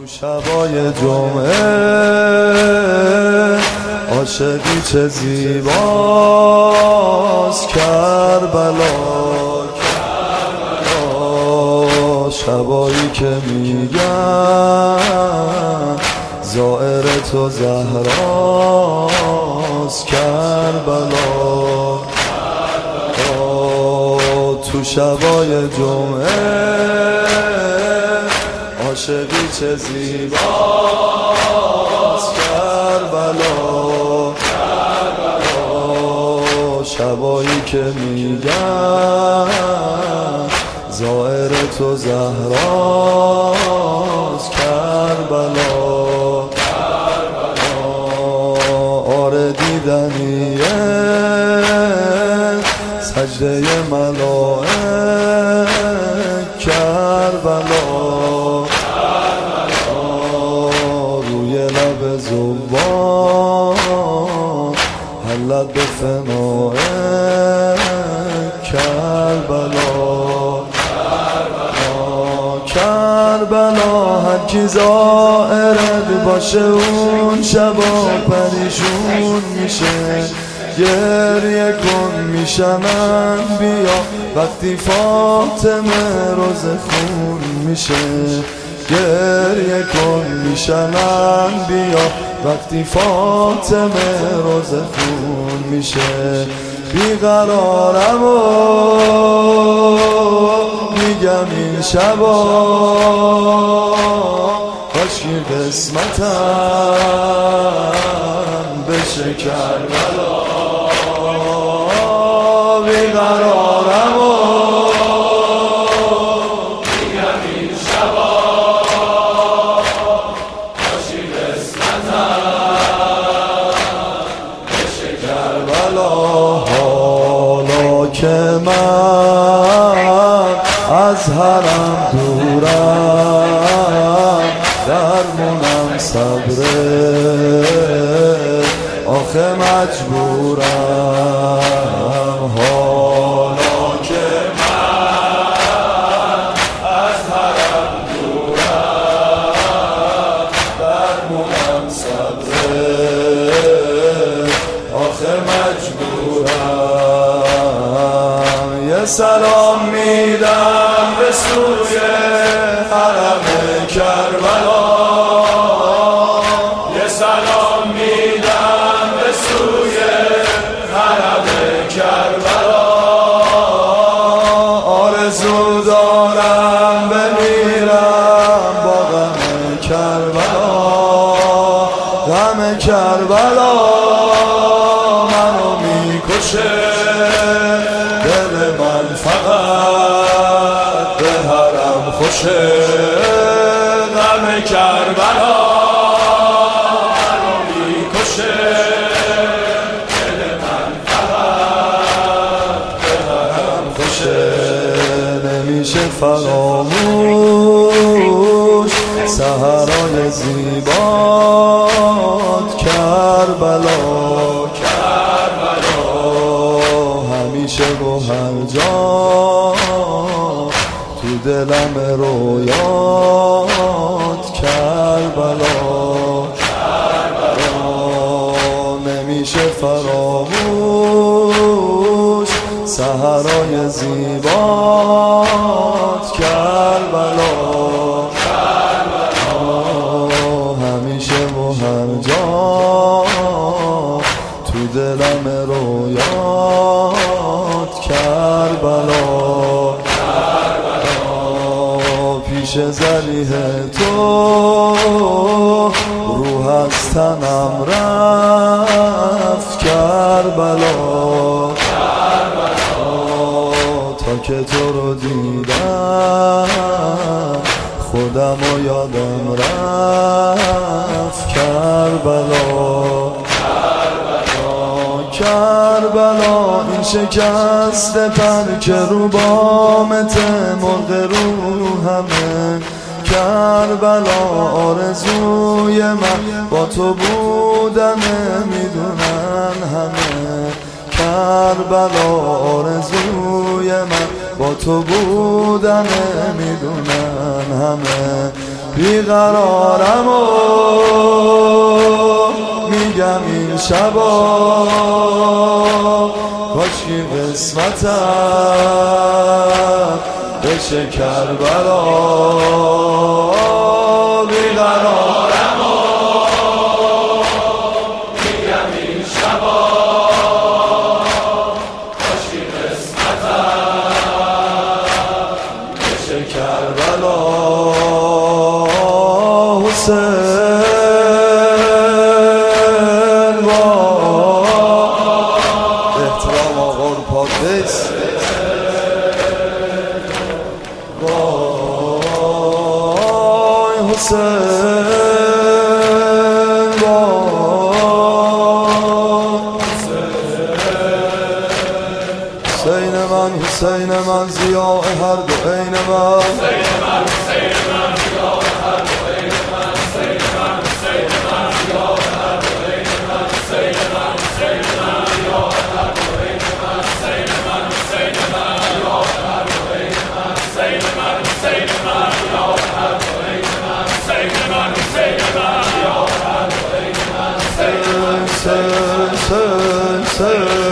شبای جمعه عاشقی چه زیباست کربلا، شبایی که میگن زائر تو زهراست کربلا. تو شبای جمعه عاشقی چه زیباست کربلا، شبایی که میگن زائر تو زهراست کربلا. آره دیدنیه سجده ملائک کربلا، روی لب زبان حلت به فنای کربلا. کربلا هر کی زائرت باشه اون شبا پریشون میشه، گریه کن میشنن بیا وقتی فاطمه روز خون میشه، گریه کن میشنن بیا وقتی فاطمه روز خون میشه. بیقرارم و میگم این شبا کاشکی قسمتم بشه کربلا. بیقرارم و میگم این شبا کاشکی قسمتم بشه کربلا. حالا که من از حرم دورم درمونم صبره آخه مجبورم. حالا که من از حرم دورم درمونم صبره آخه مجبورم. یه سلام میدم به سوی حرم کربلا، یه سلام میدم به سوی حرم کربلا. آرزو دارم بمیرم با غم کربلا، غم کربلا منو میکشه، دل من فقط به حرم خوشه. غم کربلا منو میکشه، دل من فقط به حرم خوشه. نمیشه فراموش سحرای زیبات کربلا، همیشه و هر جا تو دلم رویات کربلا. نمیشه فراموش سحرای زیبات کربلا، همیشه و هر جا تو دلم رویات کربلا. پیش ذریح تو روح از تنم رفت کربلا، تا که تو رو دیدم خودم و یادم رفت کربلا. کربلا این شکست پر که رو بامت مرغ روحمه کربلا. آرزوی من با تو بودن میدونن همه کربلا، آرزوی من با تو بودن میدونن همه. بیقرارم و میگم این شبا کاشکی قسمتم بشه کربلا. بیقرارم و میگم این شبا کاشکی قسمتم بشه کربلا. حسین با احترام آقا رو پادیس وای حسین با حسین من حسین من ضیاء هر دو عین من say